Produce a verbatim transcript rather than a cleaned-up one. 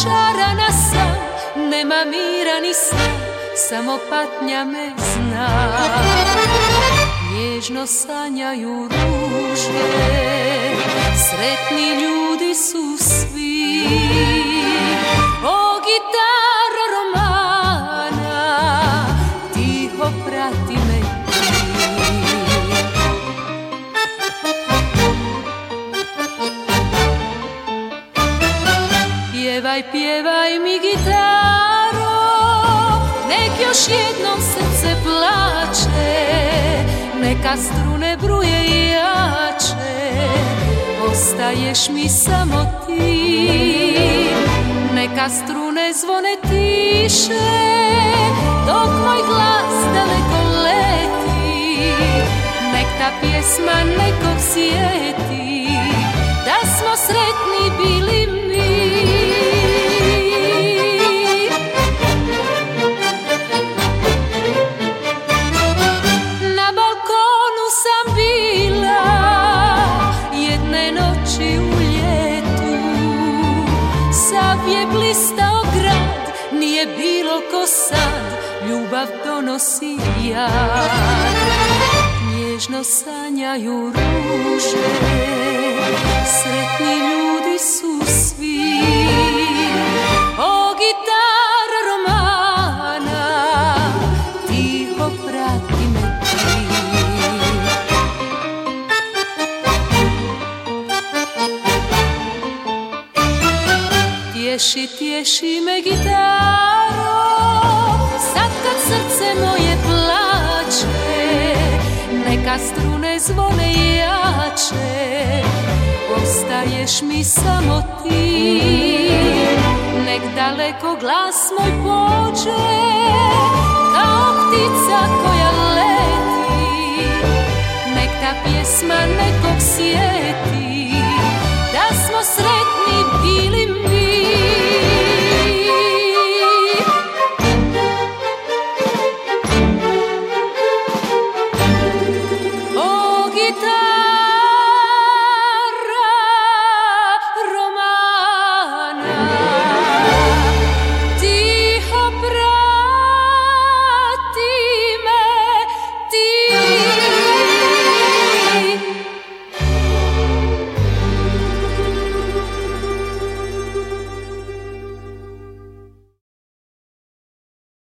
razočarana sam, nema mira ni sna, samo patnja me zna. Nježno sanjaju ruže, sretni ljudi su svi. O gitara romana, tiho prati me ti. Pjevaj, pjevaj mi gitaro, nek još jednom srce plače, neka strune bruje jače, ostaješ mi samo ti. Neka strune zvone tiše, dok moj glas daleko leti, nek ta pjesma nekog sjeti, da smo sretni bili mi. Na balkonu sam bila jedne noći u ljetu, sav je blistao grad, nije bilo ko sad, ljubav donosi jad. Nježno sanjaju ruže, sretni ljudi su svi. O gitara romana, tiho prati me ti. Tješi, tješi me gitaro, sad kad srce moje plače, neka strune zvone jače, ostaješ mi samo ti. Nek daleko glas moj pođe, kao ptica koja leti, nek ta pjesma nekog sjeti,